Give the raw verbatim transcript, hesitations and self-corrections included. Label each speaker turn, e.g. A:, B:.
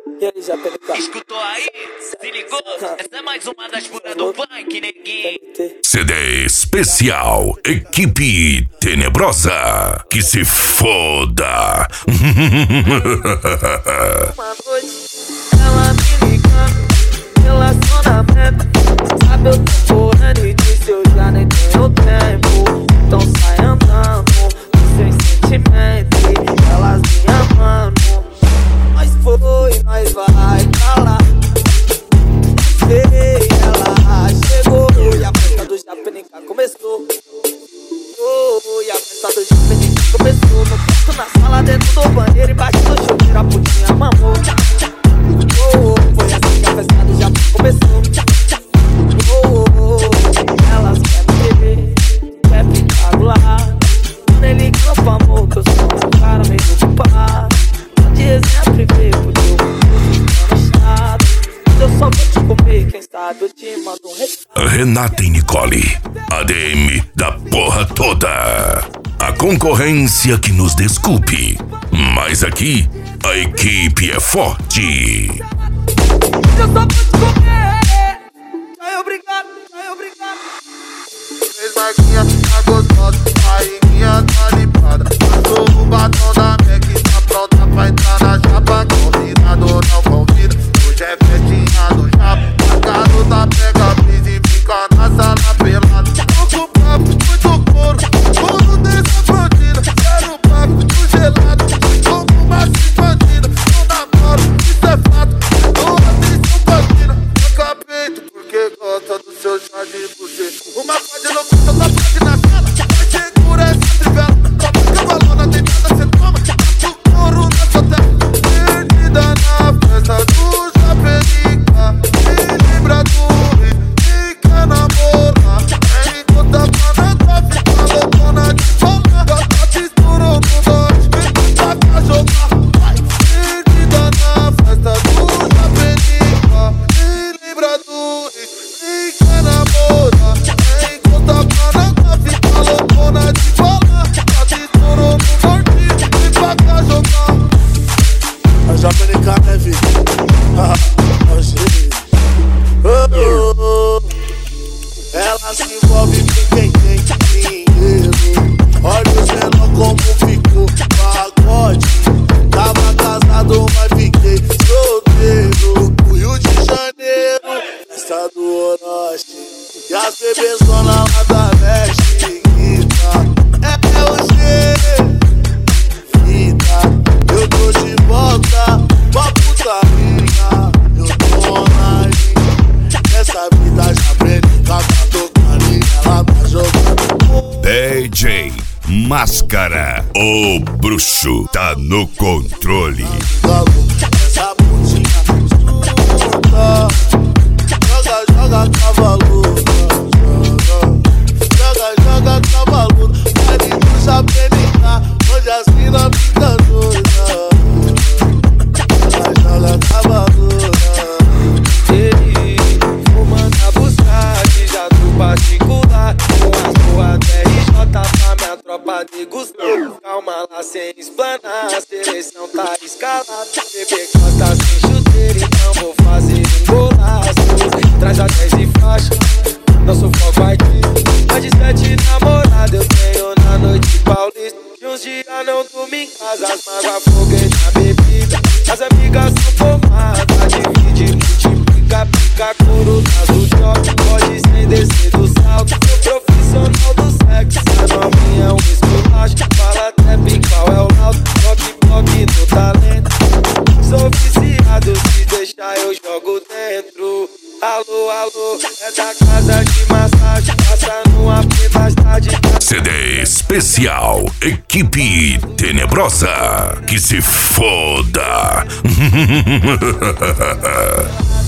A: E aí, já penicá?
B: Escutou aí? Se ligou? Essa é mais uma das puras do funk, neguinho.
C: C D especial Equipe Tenebrosa. Que se foda.
A: Uma noite, ela me ligando, relacionamento. Sabe, eu tô correndo e disse eu já nem tenho tempo. Então sai andando, sem sentimento. Elas me amando. Nós foi, nós vai pra lá. Ei, ela chegou e a festa do Japenica começou. Oh, e a festa do Japenica começou. No quarto, na sala, dentro do banheiro, embaixo do chuveiro, a putinha mamou. Oh, foi assim que a festa do Japenica começou. Oh, elas querem beber, quer ficar do lado. Quando ele campa amor, que eu sou um cara meio ocupado. De resenha privê, porque eu tô chato. Eu só vou te comer, quem sabe eu te mando um recado.
C: Renata e Nicole, A D M da porra toda. A concorrência que nos desculpe, mas aqui a equipe é forte.
A: Eu só vou te comer. Ai, obrigado, ai, obrigado.
D: Três marquinhas, tá gostosa, a ringuinha tá limpada. Passou o batom da Mac, tá pronta pra entrar na chapa. Convidado não convida, hoje é festinha do chapa. A garota pega a brisa e fica na sala pelada. Pouco papo, muito couro, tudo dessa bandida. Quero papo, muito gelado, como uma bandida. Não namoro, isso é fato, dou atenção bandida. Toca peito, porque gosta do seu chá de buceta. Uma pode no canto, outra pode na sala. Vai segura essa trivela, topa cavalona deitada, cê toma. Do couro na sua terra, perdida na festa do Japenica. Me lembra do Rio, e quer namorar. Enquanto a banana fica loucona de falar. Gata te estourou no norte, vem pra cá jogar. Vai, perdida na festa do Japenica. Me lembra do Rio, e quer namorar. Enquanto a banana fica loucona de falar. Gata te estourou no norte, vem pra cá jogar. A Japenica, né, filho? Ah, oh, oh, oh. Ela se envolve com quem tem dinheiro. Olha o menor como ficou pagode. Tava casado, mas fiquei solteiro. O Rio de Janeiro, festa do Orochi. E as bebezonas lá da Leste. É, é o G, vida. Eu tô de volta pra putaria. Eu tô online. Nessa vida já aprendi, tá tocando e ela tá jogando.
C: D J Máscara, o bruxo, tá no controle.
D: Essa putinha escuta. Joga, joga, cavalo. Joga, joga, cavalo. Vai me Japenica, onde as mina fica doida. Joga, joga, cavalo.
A: Ei, vou mandar buscar de jato particular. Com as porra D R J pra minha tropa degustar. Calma lá sem explanar, a seleção tá escalada. Bebê gosta sem chuteira, então vou fazer um golaço. Traz a dez e faixa, nosso foco aqui. Mais de sete namoradas eu tenho na noite paulista. De uns dias não durmo em casa, as mágoas foguei na bebida. As amigas são formadas, divide, multiplica, pica, couro, do job. Pode sem descer do salto, sou profissional do sexo. A novinha é um esculacho, fala até qual é o laudo. Toque, toque no talento, sou viciado, se deixar eu jogo dentro. Alô, alô, é da casa de massagem, passa no A P mais tarde.
C: C D especial Equipe Tenebrosa. Que se foda.